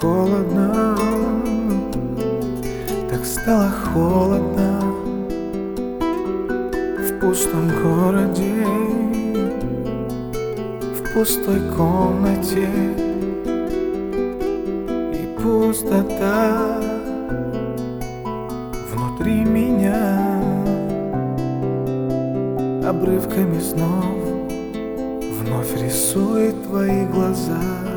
холодно, так стало холодно в пустом городе, в пустой комнате. И пустота внутри меня обрывками снов вновь рисует твои глаза.